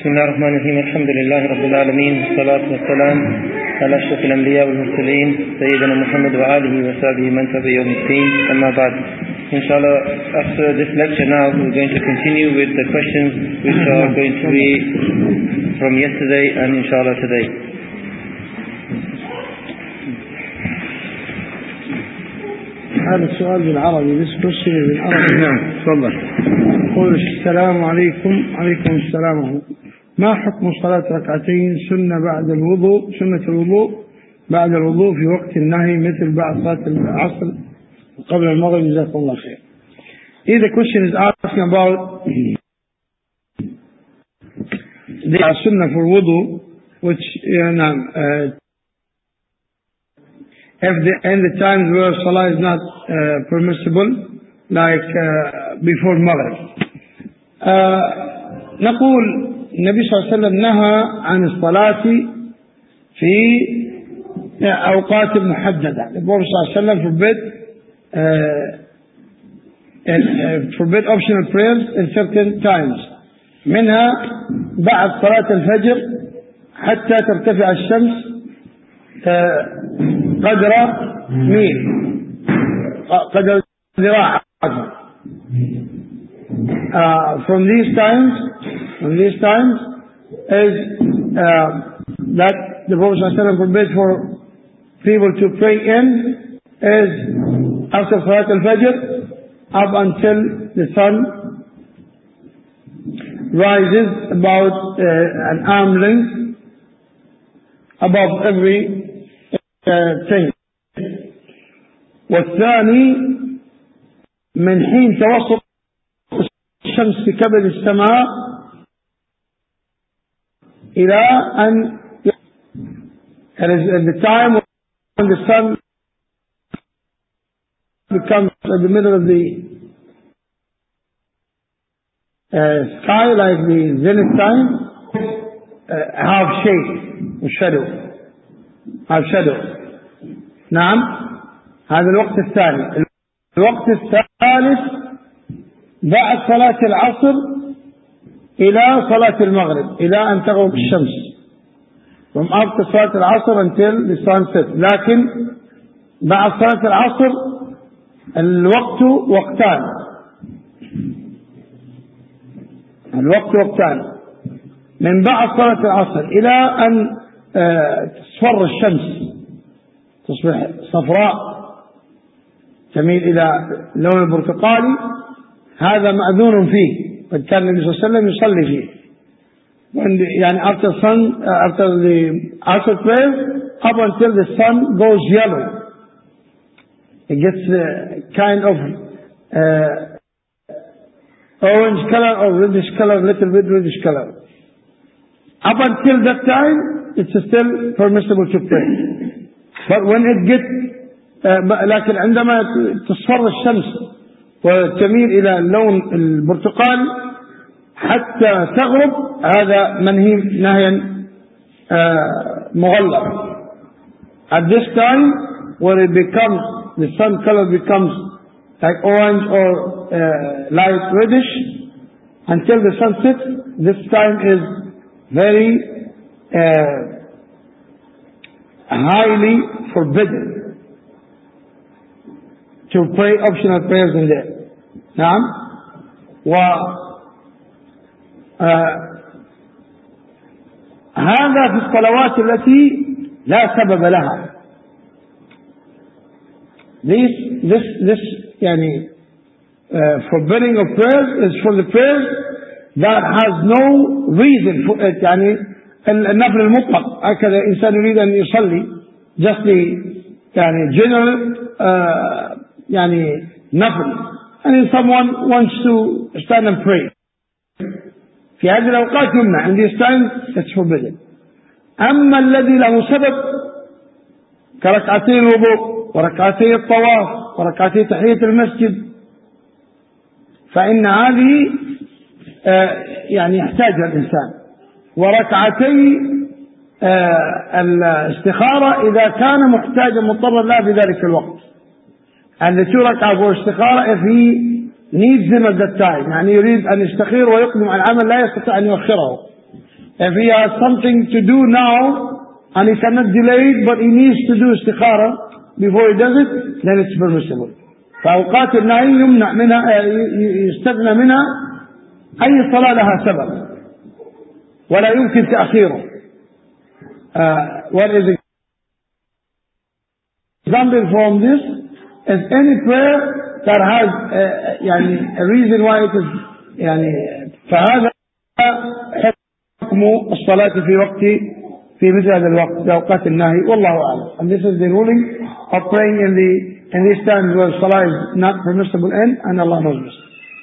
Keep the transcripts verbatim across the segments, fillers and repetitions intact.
بسم الله الرحمن الرحيم. الحمد لله رب العالمين، والصلاة والسلام على أشرف الأنبياء والمرسلين سيدنا محمد وآله وصحبه من تبع يوم الدين. أما بعد. Inshallah, after this lecture now, we're going to continue with the questions which are going to be from yesterday and inshallah today. هذا السؤال بالعربي. This question is بالعربي. نعم، تفضل. يقول السلام عليكم. عليكم السلام. ما حكم صلاة ركعتين سنة بعد الوضوء سنة الوضوء بعد الوضوء في وقت النهي مثل بعد صلاة العصر قبل المغرب؟ جزاكم الله خير. If the question is asking about the sunnah for wudu, which uh, uh, if the, in the times where salah is not uh, permissible, like uh, before maghrib, uh, نقول النبي صلى الله عليه وسلم نهى عن الصلاة في أوقات محددة. The Prophet صلى الله عليه وسلم forbid uh, forbid optional prayers in certain times. منها بعد صلاة الفجر حتى ترتفع الشمس قدر ميل قدر ذراع. Uh, from these times, from these times is uh, that the Prophet ﷺ forbid for people to pray in is after Salat al-Fajr up until the sun rises about uh, an arm length above every uh, thing. والثاني من حين توسط الشمس في كبد السماء إلى أن it is at the time when the sun becomes at the middle of the uh, sky, like the zenith time, uh, half shade, shadow, half shadow. نعم، هذا الوقت الثاني. الوقت الثالث بعد صلاة العصر إلى صلاة المغرب إلى أن تغرب الشمس. from after صلاة العصر until the sun sets. لكن بعد صلاة العصر الوقت وقتان. الوقت وقتان من بعد صلاة العصر إلى أن تصفر الشمس، تصبح صفراء تميل إلى اللون البرتقالي. هذا مأذون فيه، قد كان النبي صلى الله عليه وسلم يصلي فيه. يعني after sun, after the Asr prayer, up until the sun goes yellow, it gets a kind of uh, orange color or reddish color, little bit reddish color. Up until that time, it's still permissible to pray. But when it gets uh, لكن عندما تصفر الشمس وتميل إلى اللون البرتقالي حتى تغرب، هذا منهي نهيا مغلق. At this time, when it becomes, the sun color becomes like orange or uh, light reddish until the sun sets, this time is very uh, highly forbidden to pray optional prayers in there. نعم. و آه هذا في الصلوات التي لا سبب لها. This this this يعني uh, forbidding of prayers is for the prayers that has no reason for it. يعني النفل المطلق، هكذا إنسان يريد أن يصلي just the يعني general uh, يعني نفل، and someone wants to stand and pray. في هذه الأوقات يمنع. in this time it's forbidden. أما الذي له سبب كركعتي الوضوء وركعتي الطواف وركعتي تحية المسجد، فإن هذه آه يعني يحتاجها الإنسان. وركعتي آه الاستخارة إذا كان محتاجا مضطرا لها في ذلك الوقت. and the two rak'ah for istikhara if he needs them at that time، يعني يريد أن يستخير ويقدم على العمل لا يستطيع أن يؤخره. If he has something to do now, and he cannot delay it, but he needs to do istikhara before he does it, then it's permissible. فأوقات النهي يمنع منها يستثنى منها أي صلاة لها سبب ولا يمكن تأخيره. Uh, what is the example from this is any prayer that has uh, يعني a reason why it is يعني فهذا حكم الصلاة في وقت في مثل هذا الوقت في أوقات النهي والله أعلم. And this is the ruling of praying in the in these times where salah is not permissible in, and Allah knows best.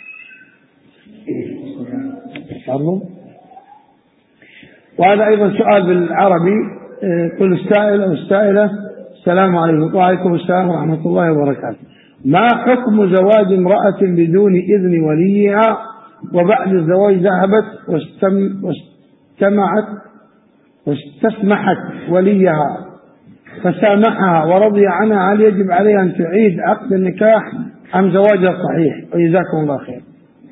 وهذا أيضا سؤال بالعربي. كل السائل أو السائلة السلام عليكم. وعليكم السلام ورحمة الله وبركاته. ما حكم زواج امرأة بدون إذن وليها وبعد الزواج ذهبت واستم واستمعت واستسمحت وليها فسامحها ورضي عنها، هل يجب عليها أن تعيد عقد النكاح أم زواجها صحيح؟ وجزاكم الله خير.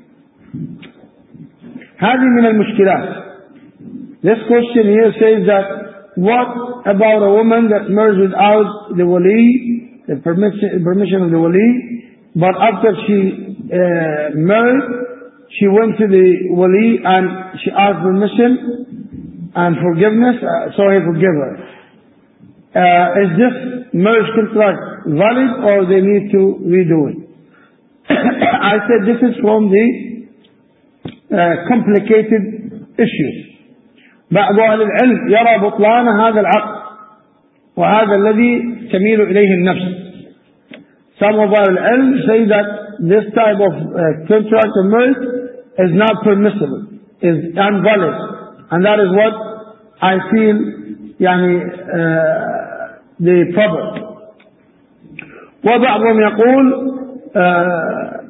هذه من المشكلات. This question here says that what about a woman that marries without the wali, the permission, permission of the wali, but after she uh, married, she went to the wali and she asked permission and forgiveness, uh, so he forgive her. Uh, is this marriage contract valid or they need to redo it? I said this is from the uh, complicated issues. بعض أهل العلم يرى بطلان هذا العقد وهذا الذي تميل إليه النفس. Some of أهل العلم say that this type of uh, contract of marriage is not permissible, is invalid, and that is what I feel يعني uh, the problem. وبعضهم يقول uh,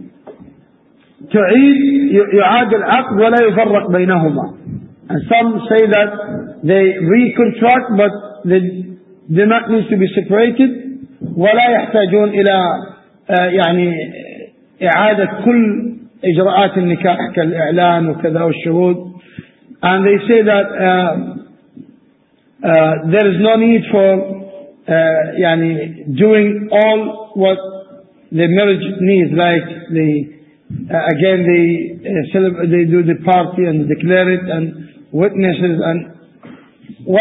تعيد يعاد العقد ولا يفرق بينهما. And some say that they recontract but they do not need to be separated ولا يحتاجون إلى يعني إعادة كل إجراءات النكاح كالإعلان وكذا والشهود. And they say that uh, uh, there is no need for uh, يعني doing all what the marriage needs, like the uh, again they uh, celebrate, they do the party and declare it and witnesses and و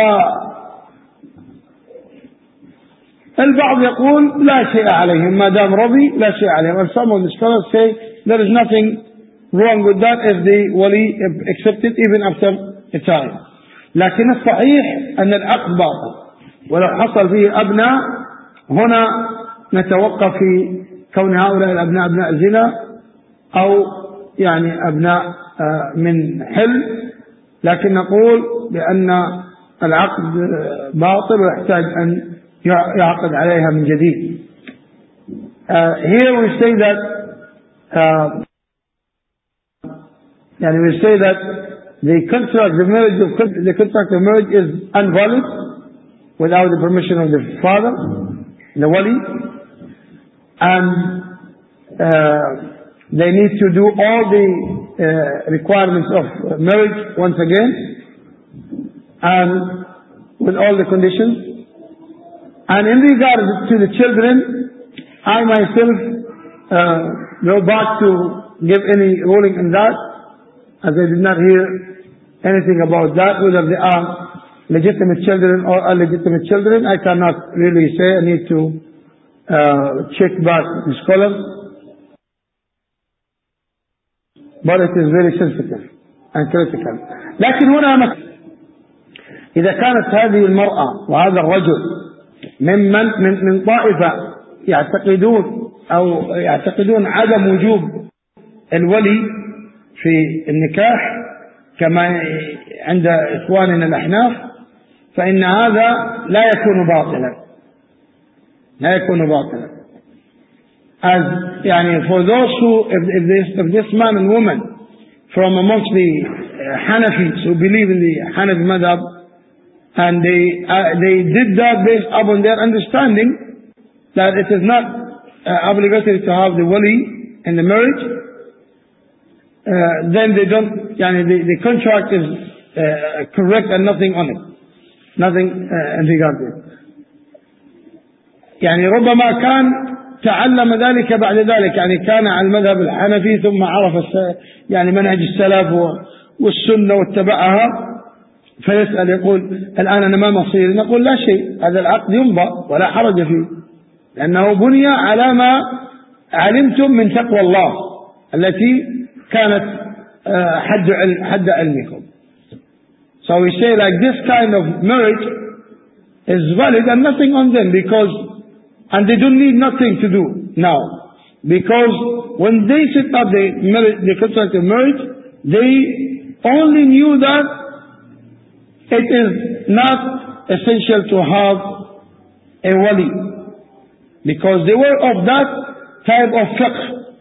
البعض يقول لا شيء عليهم ما دام رضي لا شيء عليهم. And some of the scholars say there is nothing wrong with that if the wali accepted even after a time. لكن الصحيح أن العقد باطل ولو حصل فيه أبناء هنا نتوقف في كون هؤلاء الأبناء أبناء زنا أو يعني أبناء من حل، لكن نقول بأن العقد باطل ويحتاج أن يعقد عليها من جديد. Uh, here we say that uh, يعني we say that the contract, the marriage of the contract of marriage is invalid without the permission of the father, the wali, and uh, they need to do all the uh, requirements of marriage once again, and with all the conditions. And in regard to the children, I myself uh, go back to give any ruling on that, as I did not hear anything about that, whether they are legitimate children or illegitimate children. I cannot really say. I need to uh, check back the scholars. But it is very sensitive and critical. لكن هنا مثلا إذا كانت هذه المرأة وهذا الرجل ممن من من طائفة يعتقدون أو يعتقدون عدم وجوب الولي في النكاح كما عند إخواننا الأحناف، فإن هذا لا يكون باطلا لا يكون باطلا. As يعني for those who if, if this if this man and woman from amongst the Hanafis who believe in the Hanafi madhab, and they uh, they did that based upon their understanding that it is not uh, obligatory to have the wali in the marriage, uh, then they don't. Yani the, the contract is uh, correct and nothing on it. Nothing uh, in regard to it. يعني ربما كان تعلم ذلك بعد ذلك، يعني كان على المذهب الحنفي ثم عرف يعني منهج السلف والسنة واتبعها، فيسأل يقول الآن أنا ما مصيري؟ نقول لا شيء، هذا العقد يمضى ولا حرج فيه، لأنه بني على ما علمتم من تقوى الله التي كانت حد حد علمكم. So we say like this kind of marriage is valid and nothing on them, because and they don't need nothing to do now, because when they set up the marriage, the contract of marriage, they only knew that it is not essential to have a wali, because they were of that type of fiqh.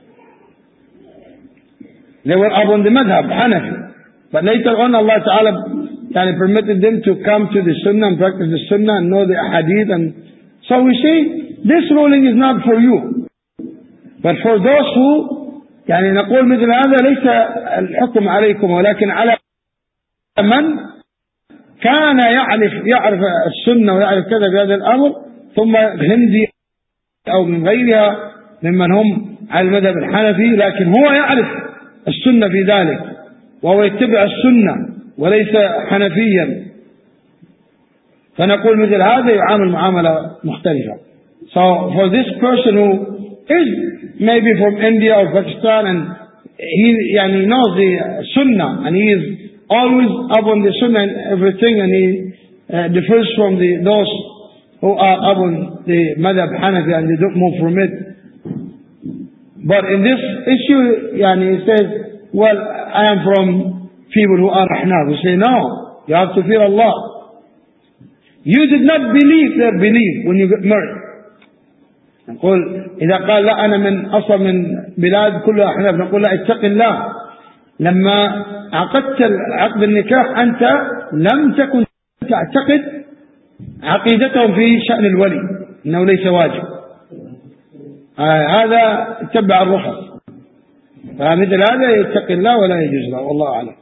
They were upon the madhab, Hanafi. But later on Allah Ta'ala yani, permitted them to come to the sunnah and practice the sunnah and know the hadith. And so we say, this ruling is not for you. But for those who, يعني نقول مثل هذا ليس الحكم عليكم ولكن على من كان يعرف يعرف السنة ويعرف كذا بهذا الأمر، ثم هندي أو من غيرها ممن هم على المذهب الحنفي، لكن هو يعرف السنة في ذلك وهو يتبع السنة وليس حنفيا، فنقول مثل هذا يعامل معاملة مختلفة. So for this person who is maybe from India or Pakistan and he يعني knows the sunnah and he is always up on the sunnah and everything, and he uh, differs from the those who are up on the madhab Hanafi and they don't move from it. But in this issue, yani, he says, well, I am from people who are Ahnaf. We say, no, you have to fear Allah. You did not believe their belief when you get married. نقول إذا قال لا أنا من أصل من بلاد كلها أحناف، نقول لا اتق الله، لما عقدت عقد النكاح أنت لم تكن تعتقد عقيدتهم في شأن الولي إنه ليس واجب، آه هذا اتبع الرخص، فمثل هذا يتقي الله ولا يجوز له، والله أعلم.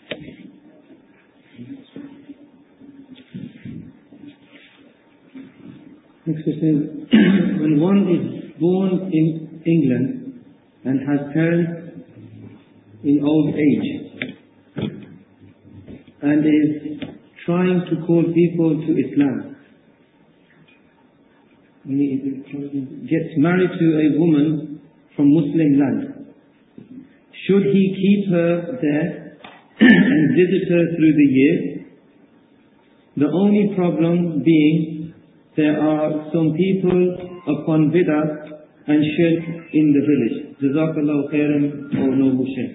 Next question: when one is born in England and has parents in old age and is trying to call people to Islam, he gets married to a woman from Muslim land, should he keep her there and visit her through the year? The only problem being there are some people upon bid'ah and shirk in the village. Jazakallahu khairan, O noble Shaykh.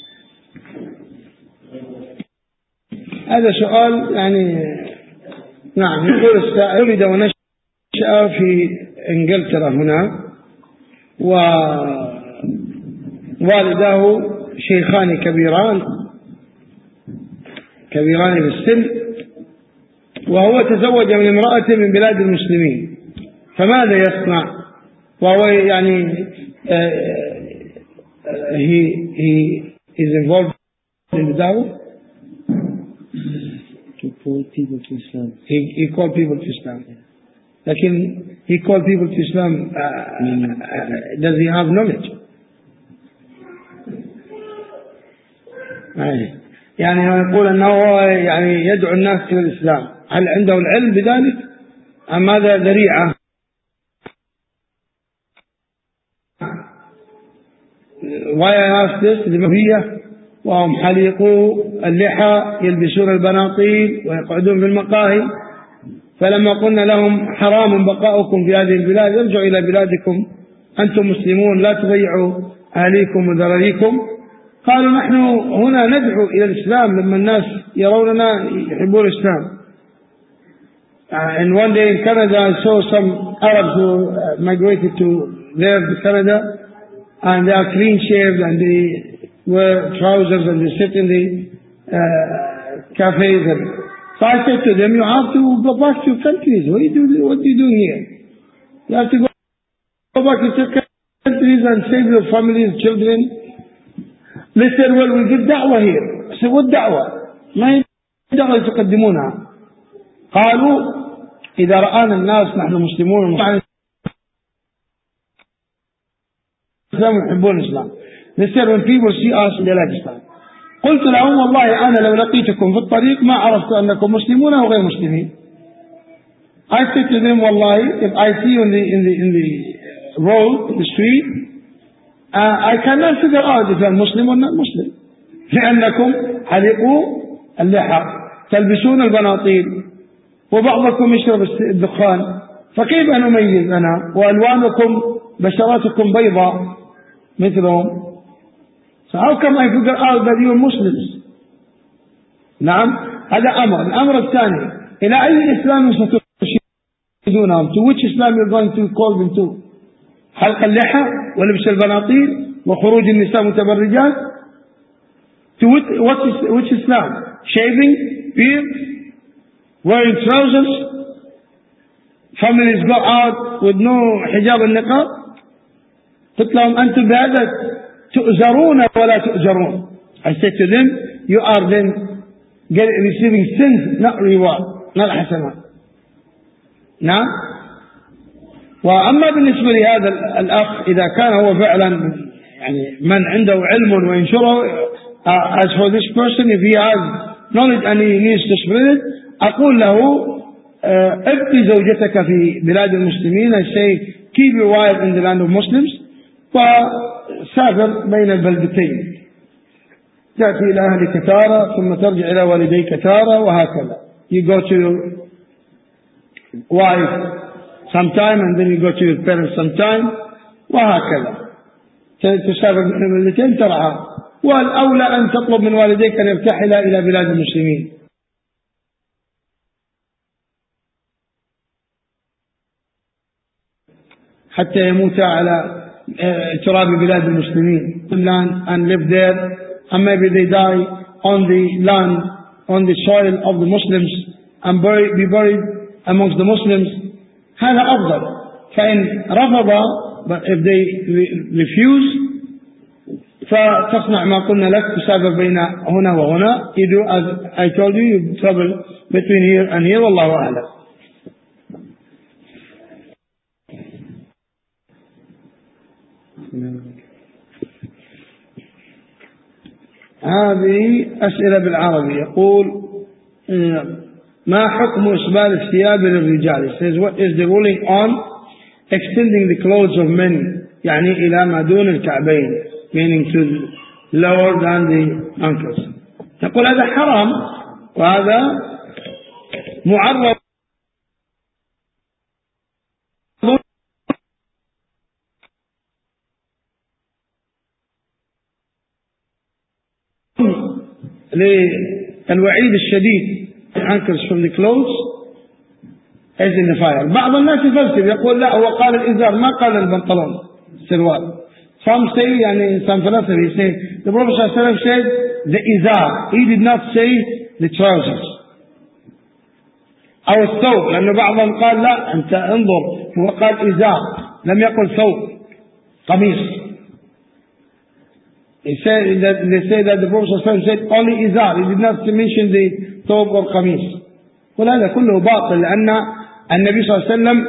هذا سؤال يعني نعم. يقول السائل: ولد ونشأ في إنجلترا هنا، ووالداه شيخان كبيران كبيران بالسن، وهو تزوج من امرأة من بلاد المسلمين، فماذا يصنع؟ وهو يعني uh, uh, he he is involved in the da'wah to call people to Islam. He he called people to Islam. لكن he called people to Islam. Uh, uh, does he have knowledge? يعني نقول أنه يعني يدعو الناس إلى الإسلام، هل عنده العلم بذلك أم ماذا ذريعة؟ Why I ask this? لمهية وهم حليقوا اللحى يلبسون البناطيل ويقعدون في المقاهي، فلما قلنا لهم حرام بقاؤكم في هذه البلاد ارجعوا إلى بلادكم أنتم مسلمون لا تضيعوا أهليكم وذراريكم، قالوا نحن هنا ندعو إلى الإسلام لما الناس يروننا يحبون الإسلام. Uh, and one day in Canada I saw some Arabs who uh, migrated to there to Canada, and they are clean shaved and they wear trousers and they sit in the uh, cafes. And so I said to them, you have to go back to your countries. What are you doing, what are you doing here? You have to go, go back to your countries and save your families, children. They said, well, we give da'wah here. I said, what da'wah? درجة تقدمونها. قالوا إذا رآنا الناس نحن مسلمون الإسلام يحبون الإسلام. They said when people see us they like Islam. قلت لهم والله أنا لو لقيتكم في الطريق ما عرفت أنكم مسلمون أو غير مسلمين. I said to them والله if I see you in the, in the, in the road, in the street, uh, I cannot figure out if you're Muslim or not Muslim. لأنكم حلقوا اللحى تلبسون البناطيل وبعضكم يشرب الدخان فكيف نميز أنا وألوانكم بشراتكم بيضاء مثلهم. So how come I figure out that you are Muslims? نعم هذا أمر. الأمر الثاني إلى أي إسلام سترشدونهم؟ To which Islam you're going to call them to? حلق اللحى ولبس البناطيل وخروج النساء متبرجات. To which, what is, which Islam? Shaving, beard, wearing trousers, families go out with no hijab and niqab. قلت لهم أنتم بهذا تؤجرون ولا تؤجرون. I said to them, you are then get, receiving sins, not reward, not حسنات. نعم. وأما بالنسبة لهذا الأخ إذا كان هو فعلا يعني من عنده علم وينشره, uh, as for this person if he has knowledge and he needs to spread it, أقول له ابقي زوجتك في بلاد المسلمين. I say keep your wife in the land of Muslims وسافر بين البلدتين. تأتي إلى أهلك تارة ثم ترجع إلى والديك تارة وهكذا. You go to your wife sometime and then you go to your parents sometime وهكذا. تسافر بين البلدتين ترعى. والأولى أن تطلب من والديك أن يرتحلا إلى بلاد المسلمين. حتى يموت على تراب بلاد المسلمين. land and live there and maybe they die on the land, on the soil of the Muslims and bury, be buried amongst the Muslims. هذا أفضل. فإن رفض, but if they refuse فتصنع ما قلنا لك, تسافر بين هنا وهنا. You do as I told you, you travel between here and here. والله أعلم. هذه أسئلة بالعربي. يقول ما حكم إسبال الثياب للرجال? It says what is the ruling on extending the clothes of men يعني إلى ما دون الكعبين, meaning to lower than the ankles. يقول هذا حرام وهذا معرض للوعيد الشديد ankles from the clothes as in the fire. بعض الناس يفلسف يقول لا هو قال الإزار ما قال البنطلون السروال. Some say يعني some philosophers say the Prophet صلى الله عليه وسلم said the izar, he did not say the trousers أو الثوب, لأنه بعضهم قال لا أنت انظر هو قال إزار لم يقل ثوب قميص. He said that they say that the Prophet ﷺ said only izar, he did not mention the ثوب or قميص. وهذا كله باطل لأن النبي صلى الله عليه وسلم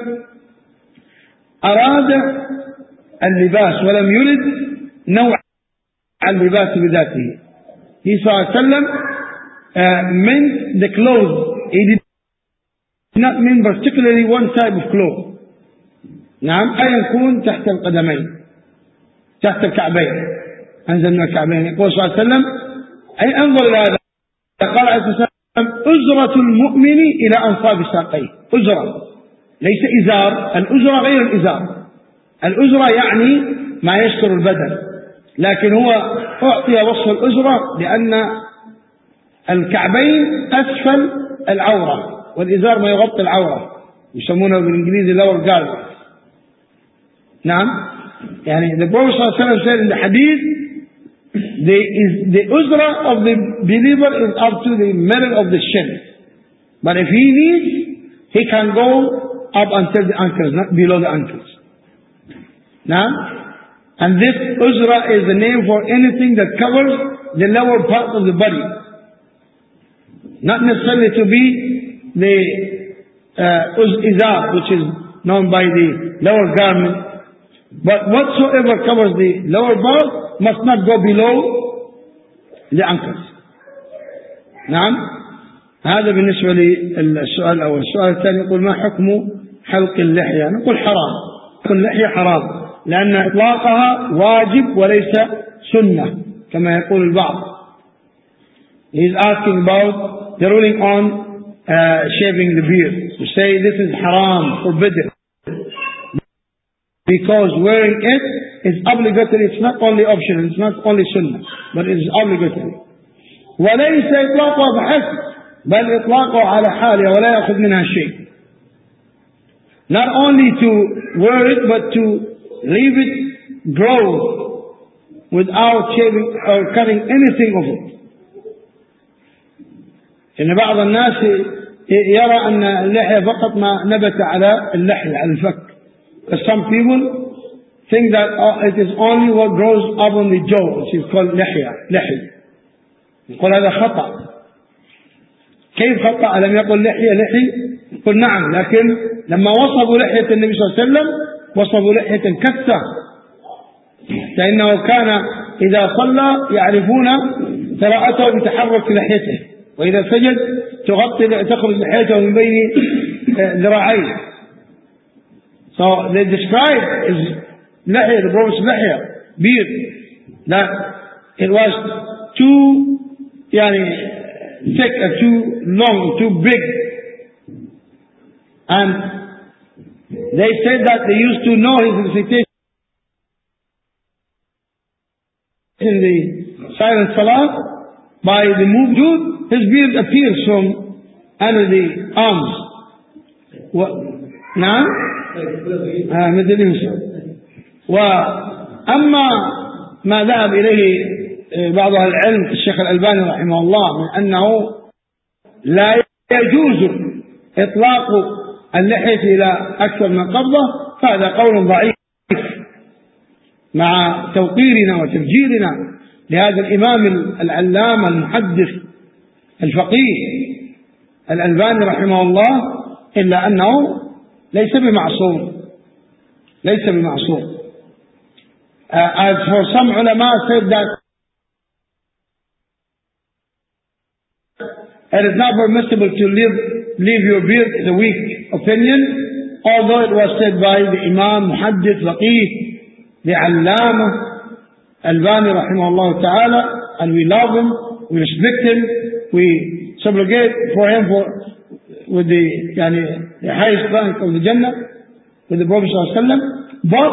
أراد اللباس ولم يرد نوع اللباس بذاته. He صلى الله عليه وسلم uh, meant the clothes. He did not mean particularly one type of clothes. نعم أن يكون تحت القدمين تحت الكعبين. أنزلنا الكعبين. يقول صلى الله عليه وسلم أي انظر إلى هذا. قال عليه الصلاة والسلام أزرة المؤمن إلى أنصاب ساقيه. أزرة ليس إزار. الأزرة غير الإزار. الأزرة يعني ما يستر البدن, لكن هو أعطي وصف الأزرة لأن الكعبين أسفل العورة والإزار ما يغطي العورة, يسمونه بالإنجليزي lower garment. نعم يعني the Prophet صلى الله عليه وسلم said in the hadith the, is, the uzra of the believer is up to the middle of the shin, but if he needs he can go up until the ankles, not below the ankles. Now, and this uzra is the name for anything that covers the lower part of the body. not necessarily to be the uh, izar, which is known by the lower garment, but whatsoever covers the lower part must not go below the ankles. نعم. هذا بالنسبة للسؤال الأول. السؤال الثاني يقول ما حكم حلق اللحية؟ نقول حرام. حلق اللحية حرام لأن إطلاقها واجب وليس سنة كما يقول البعض. He is asking about the ruling on uh, shaving the beard. To say this is haram, forbidden, because wearing it is obligatory. It's not only optional, it's not only sunnah, but it is obligatory. وليس إطلاقها بحسب بل إطلاقها على حالها ولا يأخذ منها شيء. Not only to wear it, but to leave it grow without shaving or cutting anything of it. إن بعض الناس يرى أن اللحية فقط ما نبت على اللحية على الفك. Some people think that it is only what grows up on the jaw, which is called لحية لحي. يقول هذا خطأ. كيف خطأ؟ ألم يقل لحية لحي؟ يقول نعم، لكن لما وصفوا لحية النبي صلى الله عليه وسلم وصفوا لحية كثة، لأنه كان إذا صلى يعرفون قراءته بتحرك لحيته، وإذا سجد تغطي تخرج لحيته من بين ذراعيه. So they describe his لحية, the Prophet's لحية, beard, that it was too يعني thick, uh, too long, too big. And they said that they used to know his recitation in the silent salah by the move. His beard appears from under the arms. نعم مثل يوسف. وأما ما ذهب إليه بعض أهل العلم الشيخ الألباني رحمه الله من أنه لا يجوز إطلاق اللحية إلى أكثر من قبضة، فهذا قول ضعيف مع توقيرنا وتبجيلنا لهذا الإمام العلامة المحدث الفقيه الألباني رحمه الله، إلا أنه ليس بمعصوم ليس بمعصوم. uh, as for some ulama said that it is not permissible to leave, leave your beard is a weak opinion, although it was said by the Imam Muhaddith Faqih, the Allama Albani rahimahullah ta'ala, and we love him, we respect him, we supplicate for him for, with the, yani, the highest rank of the Jannah, with the Prophet sallallahu alaihi wasallam, but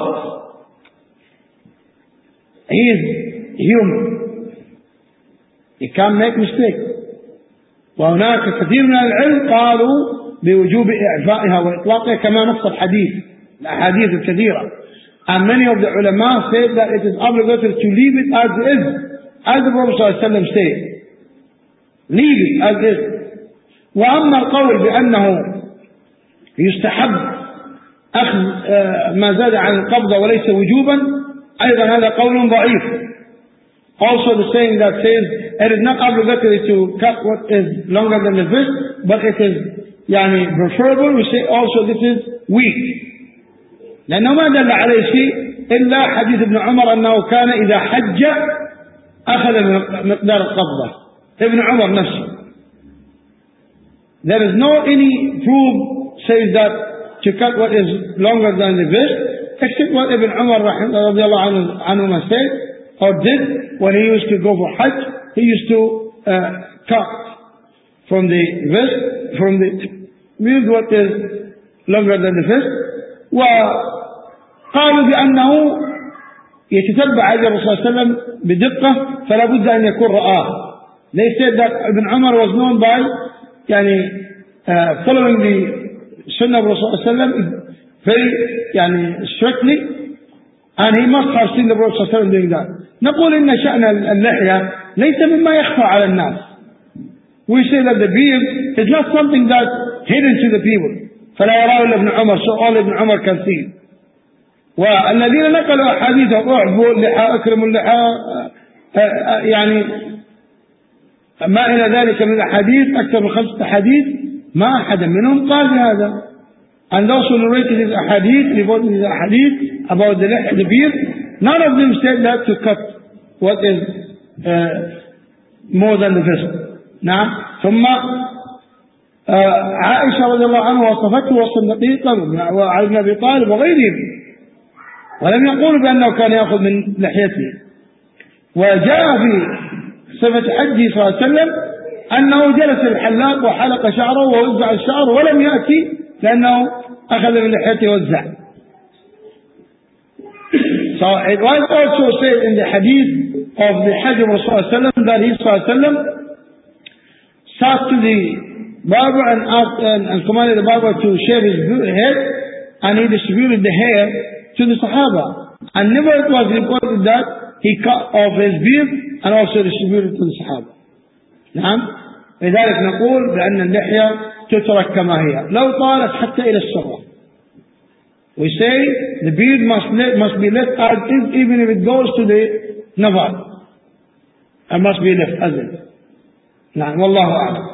he is human. He can't make mistakes. وهناك كثير من العلم قالوا بوجوب إعفائها وإطلاقها كما نص الحديث الأحاديث الكثيرة. And many of the ulama say that it is obligatory to leave it as is, as the Prophet صلى الله عليه وسلم said, leave it as is. وأما القول بأنه يستحب أخذ ما زاد عن القبضة وليس وجوبا، أيضا هذا قول ضعيف. Also the saying that says it is not obligatory to cut what is longer than the wrist, but it is يعني preferable, we say also this is weak. لأنه ما دل عليه شيء إلا حديث ابن عمر أنه كان إذا حج أخذ مقدار القبضة. ابن عمر نفسه. There is no any proof says that to cut what is longer than the wrist, except what Ibn Umar رضي الله عنه said or did when he used to go for Hajj. He used to uh, cut from the wrist, from the with what is longer than the wrist. وقالوا بأنه يتتبع هذا الرسول صلى الله عليه وسلم بدقة فلا بد أن يكون رآه. They said that Ibn Umar was known by يعني uh, following the Sunnah of Rasul صلى الله عليه وسلم very يعني strictly, and he must have seen the Prophet صلى الله عليه وسلم doing that. نقول إن شأن اللحية ليس مما يخفى على الناس. We say that the beard is not something that's hidden to the people. فلا يراه إلا ابن عمر, so all Ibn Umar can see. والذين نقلوا أحاديث أعفوا اللحى أكرموا اللحى يعني ما إلى ذلك من الأحاديث أكثر من خمسة أحاديث ما أحد منهم قال بهذا. And those who narrated his ahadith, reported his ahadith about the, the beard, none of them said that to cut what is uh, more than the vest. نعم. ثم عائشة رضي الله عنها وصفته وصف دقيقا وعلي بن أبي طالب وغيرهم، ولم يقولوا بأنه كان يأخذ من لحيته. وجاء في صفة حجه صلى الله عليه وسلم أنه جلس الحلاق وحلق شعره ووزع الشعر ولم يأتي لأنه أخذ من لحيته ووزع. So it was also said in the hadith of the Hajj of Rasulullah that he sallallahu sat to the barber and asked and, and commanded the barber to shave his head, and he distributed the hair to the Sahaba. And never it was reported that he cut off his beard and also distributed to the Sahaba. نعم. لذلك نقول بأن اللحية تترك كما هي لو طالت حتى إلى السرة. We say the beard must, let, must be left as is, even if it goes to the navel. It must be left as is. نعم والله أعلم.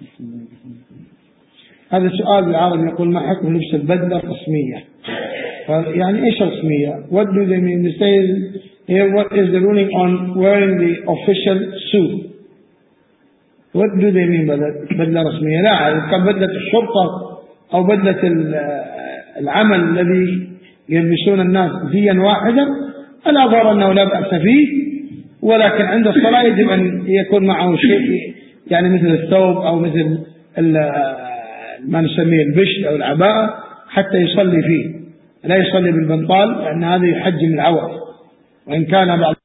هذا السؤال بالعربي يقول ما حكم لبس البدلة رسمية؟ يعني إيش رسمية؟ What do they mean? They say here what is the ruling on wearing the official suit? What do they mean by that? بدلة رسمية؟ لا، كان بدلة الشرطة أو بدلة العمل الذي يلبسون الناس زيا واحدا الأظهر أنه لا بأس فيه، ولكن عند الصلاة يجب أن يكون معه شيء يعني مثل الثوب أو مثل ما نسميه البشت أو العباءة حتى يصلي فيه، لا يصلي بالبنطال لأن هذا يحجم العورة. وإن كان بعض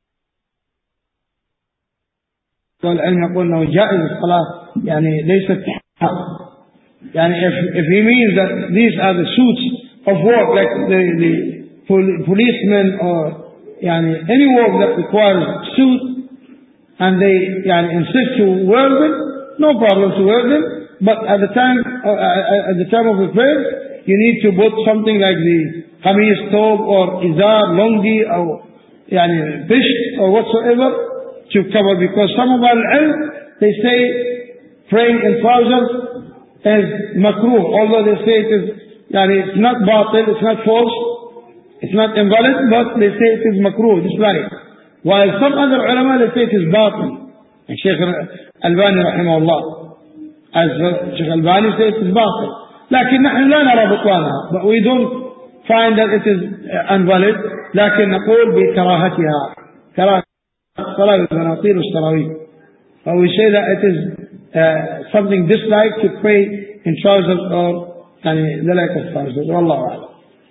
العلم يقول أنه جائز الصلاة يعني ليست حق. يعني if, if he means that these are the suits of work like the, the policemen or يعني any work that requires suit and they يعني insist to wear them, no problem to wear them, but at the time uh, at the time of the prayer you need to put something like the qamis, thob or izar, longi or يعني bisht or whatsoever to cover, because some of our ilm they say praying in trousers is makruh, although they say it is يعني it's not batil, it's not false, it's not invalid, but they say it is makruh, dislike. While some other ulama they say it is batil. And Sheikh Albani rahimahullah, as Sheikh Albani says it is batil. لكن نحن لا نرى بطلانها, but we don't find that it is invalid. لكن نقول بكراهتها, كراهة الصلاة بالبناطيل والسراويل. But we say that it is uh, something disliked to pray in trousers or يعني the like of trousers. والله أعلم.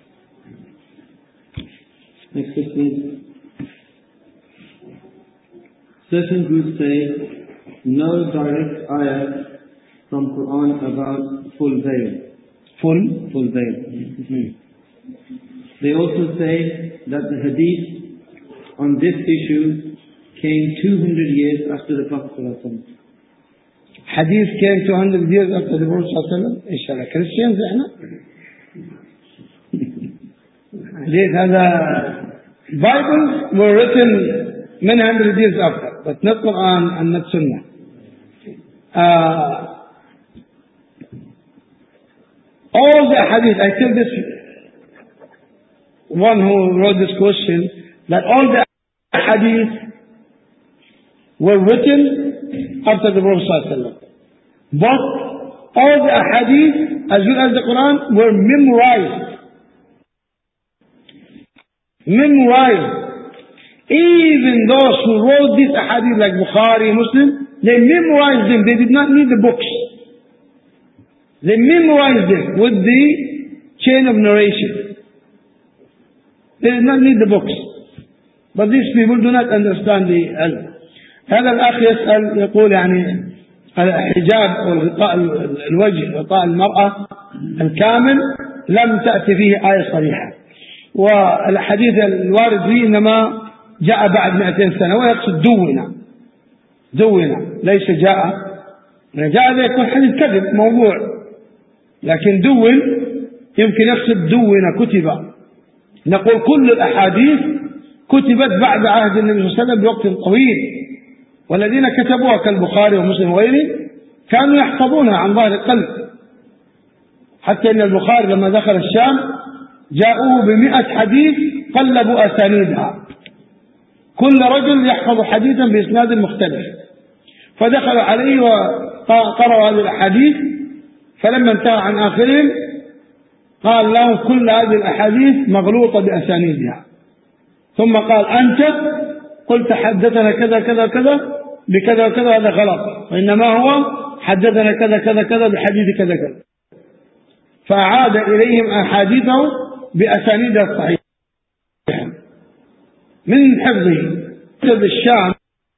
Next question. Certain groups say no direct ayah from Quran about full veil. Full? Full veil. Mm-hmm. They also say that the hadith on this issue came two hundred years after the Prophet ﷺ. Hadith came two hundred years after the Prophet ﷺ? إيش هذا Christians إحنا؟ hadith هذا Bibles were written many hundred years after, but not Quran and not Sunnah. Uh, all the hadith, I tell this one who wrote this question, that all the hadith were written after the Prophet ﷺ. But all the hadith, as well as the Quran, were memorized. Memorized. Even those who wrote these hadith like Bukhari, Muslim, they memorized them. They did not need the books. They memorized them with the chain of narration. They did not need the books. But these people do not understand the ilm. هذا الأخ يسأل يقول يعني الحجاب والغطاء الوجه غطاء المرأة الكامل لم تأتي فيه آية صريحة، والحديث الوارد فيه إنما جاء بعد مئتين سنة، ويقصد دونا دونا ليس جاء. جاء هذا يكون حديث كذب موضوع، لكن دون يمكن يقصد دونا كتب. نقول كل الأحاديث كتبت بعد عهد النبي صلى الله عليه وسلم بوقت طويل، والذين كتبوها كالبخاري ومسلم وغيره كانوا يحفظونها عن ظهر القلب، حتى إن البخاري لما دخل الشام جاءوه بمئة حديث قلبوا أسانيدها، كل رجل يحفظ حديثا بإسناد مختلف، فدخل عليه وقرأوا هذه الأحاديث، فلما انتهى عن آخرهم قال لهم كل هذه الأحاديث مغلوطة بأسانيدها، ثم قال أنت قلت حدثنا كذا كذا كذا بكذا وكذا، هذا غلط، وإنما هو حدثنا كذا كذا كذا بحديث كذا كذا، فأعاد إليهم أحاديثه بأسانيدها الصحيحة من حفظه. حفظ الشام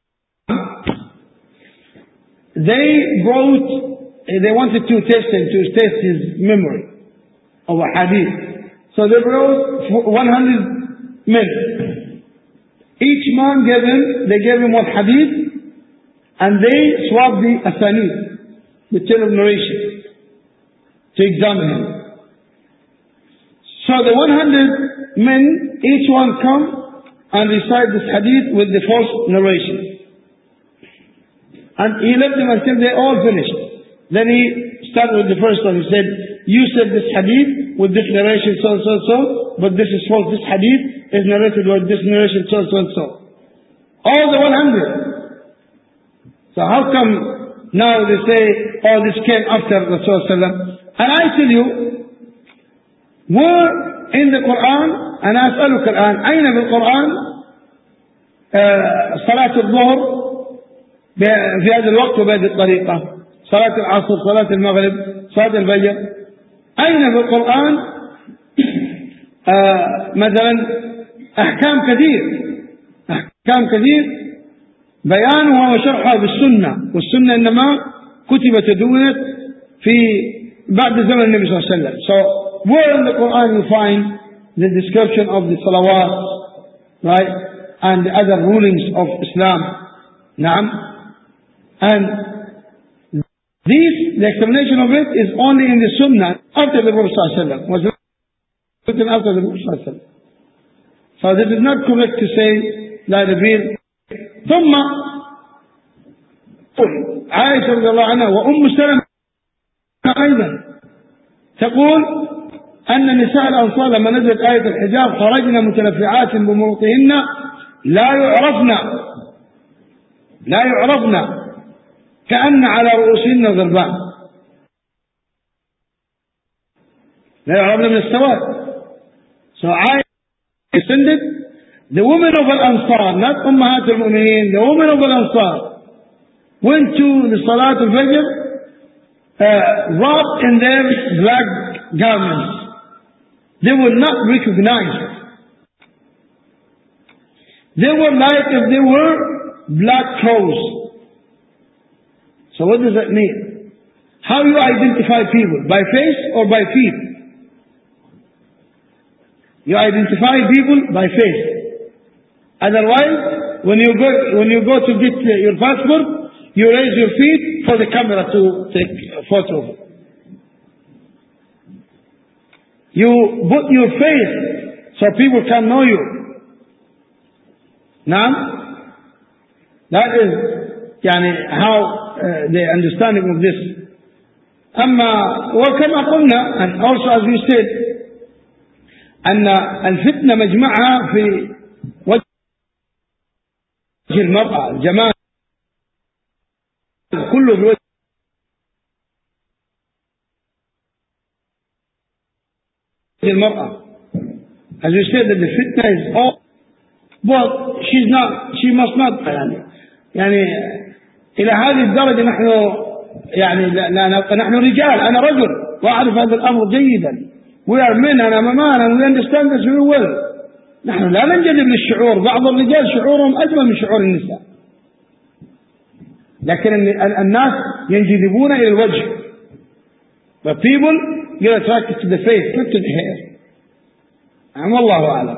they brought they wanted to test him to test his memory of a hadith, so they brought one hundred men. Each man gave him they gave him one hadith, and they swapped the asanid, the chain of narration, to examine him. So the one hundred men, each one come and recite this hadith with the false narration. And he left them until they all finished. Then he started with the first one. He said, you said this hadith with this narration so, so, so, but this is false. This hadith is narrated with this narration so, so, so. All the one hundred. So how come now they say, oh, this came after Rasulullah? And I tell you, where in the Quran, أنا أسألك الآن أين في القرآن آه صلاة الظهر في هذا الوقت وبهذه الطريقة، صلاة العصر، صلاة المغرب، صلاة الفجر، أين في القرآن آه مثلا أحكام كثير أحكام كثير بيانها وشرحها بالسنة، والسنة إنما كتبت ودونت في بعد زمن النبي صلى الله عليه وسلم. So where in the Quran you find the description of the salawat, right, and the other rulings of Islam? Naam. And this, the explanation of it is only in the Sunnah after the Prophet sallallahu alaihi wasallam, was written after the Prophet sallallahu alaihi wasallam. So this is not correct to say لا نبيل. ثم عائشة رضي الله عنها وأم سلمة أيضا تقول أن نساء الأنصار لما نزلت آية الحجاب خرجن متلفعات بمروطهن لا يعرفن لا يعرفن كأن على رؤوسهن ضربان، لا يعرفن من السواد. So Aisha descended, the women of Al-Ansar, not Ummahat al-Mu'mineen, the women of Al-Ansar went to the Salat al-Fajr uh, wrapped in their black garments. They were not recognized. They were like if they were black crows. So what does that mean? How you identify people? By face or by feet? You identify people by face. Otherwise, when you go when you go to get your passport, you raise your feet for the camera to take a photo of it. You put your face so people can know you. Now, that is يعني how uh, the understanding of this. أما وكما قلنا, and also as we said, أن الفتنة مجمعها في وجه المرأة، الجمال كله في وجه المرأة. As we said that the fitna is all, but she's not, she must not يعني يعني إلى هذه الدرجة نحن يعني لا لا نحن رجال، أنا رجل وأعرف هذا الأمر جيدا. We are men and I'm a man and we understand this very well. نحن لا ننجذب للشعور، بعض الرجال شعورهم أجمل من شعور النساء، لكن الناس ينجذبون إلى الوجه. But people get attracted to the face, not to the hair. والله أعلم.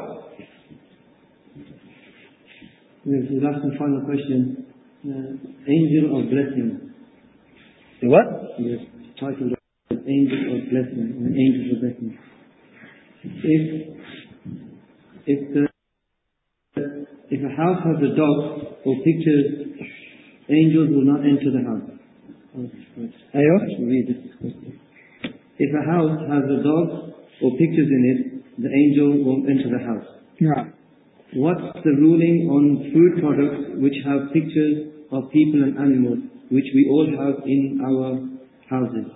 The last and final question. Uh, angel of blessing. The what? Yes, title of angel of blessing. An angel of blessing. If if the if a house has a dog or pictures angels will not enter the house. أيوه. Read this question. If a house has a dog or pictures in it, the angel won't enter the house. نعم. What's the ruling on food products which have pictures of people and animals, which we all have in our houses?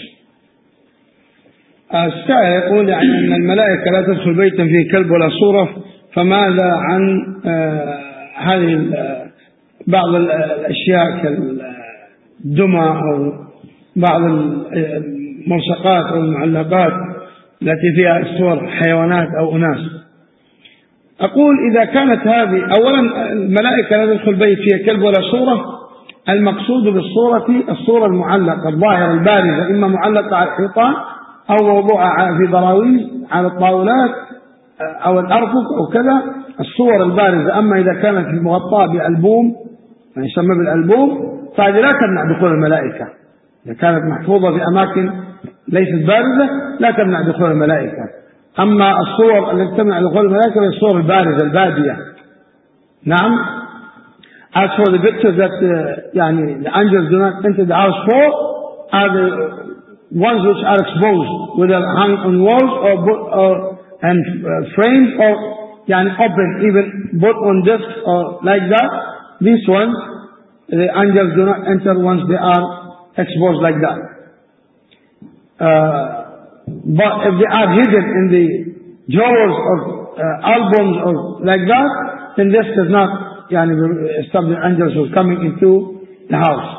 السائل يقول يعني أن الملائكة لا تدخل بيتا فيه كلب ولا صورة، فماذا عن آه هذه بعض الأشياء كالدمى أو بعض الملصقات أو المعلقات التي فيها صور حيوانات أو أناس؟ أقول إذا كانت هذه، أولا الملائكة لا تدخل بيت فيها كلب ولا صورة، المقصود بالصورة الصورة المعلقة الظاهرة البارزة، إما معلقة على الحيطان أو موضوعة في براويز على الطاولات أو الأرفف أو كذا، الصور البارزة. أما إذا كانت مغطاة بألبوم، يعني يسمى بالألبوم، فهذه لا تمنع دخول الملائكة. إذا كانت محفوظة في أماكن ليست بارزة لا تمنع دخول الملائكة. أما الصور التي تمنع دخول الملائكة هي الصور البارزة البادية. نعم. As for the pictures that uh, يعني the angels do not enter the house for are the ones which are exposed, whether hung on walls or, or and uh, frames or يعني open, even put on desks or like that. These ones, the angels do not enter once they are exposed like that. Uh, but if they are hidden in the drawers of uh, albums or like that, then this does not يعني stop the angels from coming into the house.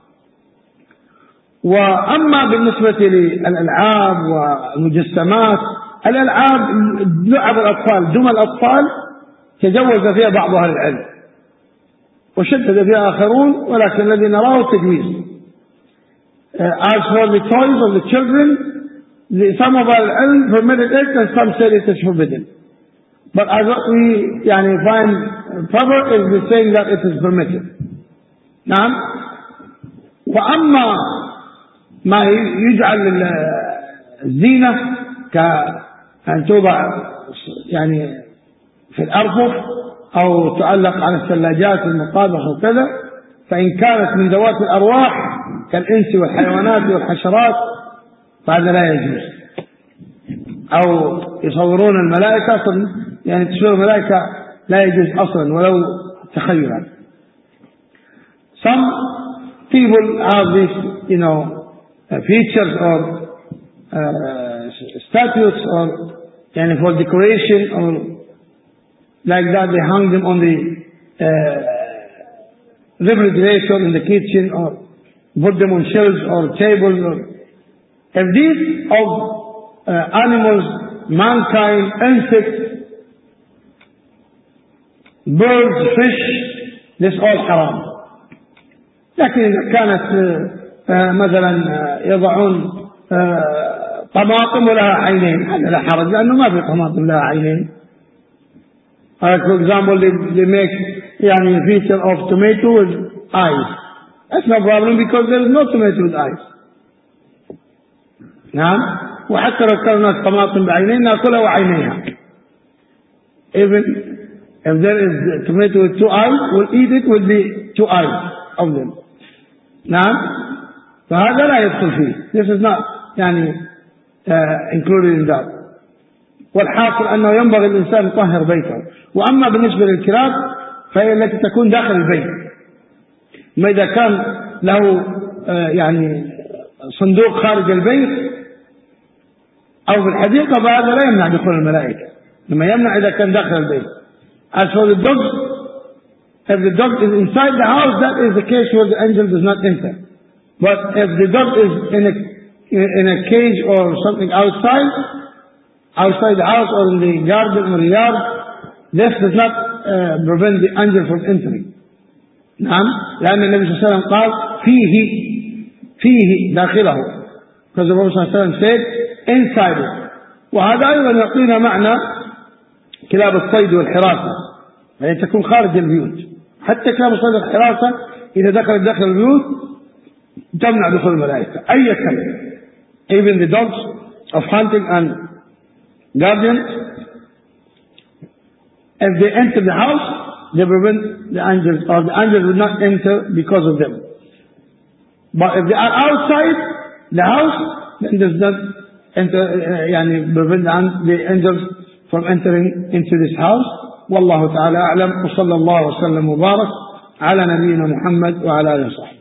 وأما بالنسبة للألعاب والمجسمات، الألعاب لعب الأطفال، دمى الأطفال تجوز فيها بعض أهل العلم وشدد فيها آخرون، ولكن الذي نراه التجويز. As for the toys of the children, the, some of our ilm permitted it and some said it is forbidden. But as what we يعني find proper is the saying that it is permitted. نعم. وأما ما يجعل الزينة كأن توضع يعني في الأرفف أو تعلق على الثلاجات والمطابخ وكذا، فإن كانت من ذوات الأرواح كالإنس والحيوانات والحشرات فهذا لا يجوز. أو يصورون الملائكة، يعني تصوير الملائكة لا يجوز أصلا ولو تخيلا. Some people have these, you know, Uh, features or uh, statues or yani for decoration or like that, they hung them on the uh, refrigerator in the kitchen or put them on shelves or tables. Or if these of uh, animals, mankind, insects, birds, fish, this all haram. لكن إذا كانت uh, آه مثلا آه يضعون آه طماطم ولها عينين، هذا لا حرج لأنه ما في طماطم لها عينين. uh, for example they, they make يعني feature of tomato with eyes. That's no problem because there is no tomato with eyes. نعم. وحتى لو كان هناك طماطم بعينين نأكلها وعينيها. Even if there is tomato with two eyes, we'll eat it with the two eyes of them. نعم. فهذا لا يدخل فيه. This is not يعني uh, included in that. والحاصل أنه ينبغي الإنسان يطهر بيته. وأما بالنسبة للكلاب فهي التي تكون داخل البيت. ما إذا كان له uh, يعني صندوق خارج البيت أو في الحديقة فهذا لا يمنع دخول الملائكة، لما يمنع إذا كان داخل البيت. As for the dog, if the dog is inside the house, that is the case where the angel does not enter. But if the dog is in a in a cage or something outside, outside the house or in the garden or the yard, this does not uh, prevent the angel from entering. نعم. لأن النبي صلى الله عليه وسلم قال فيه فيه داخله. Because the Prophet صلى الله عليه وسلم said inside it. وهذا أيضا يعطينا معنى كلاب الصيد والحراسة، يعني تكون خارج البيوت. حتى كلاب الصيد والحراسة إذا دخلت داخل البيوت تمنع دخول الملائكة أي كلب. Even the dogs of hunting and guardians, if they enter the house, they prevent the angels, or the angels will not enter because of them. But if they are outside the house, then does not enter, uh, yani prevent the angels from entering into this house. Wallahu ta'ala a'lam. Wa sallallahu wa sallam wa barak ala nabiyyina Muhammad wa ala alihi wa sahbihi.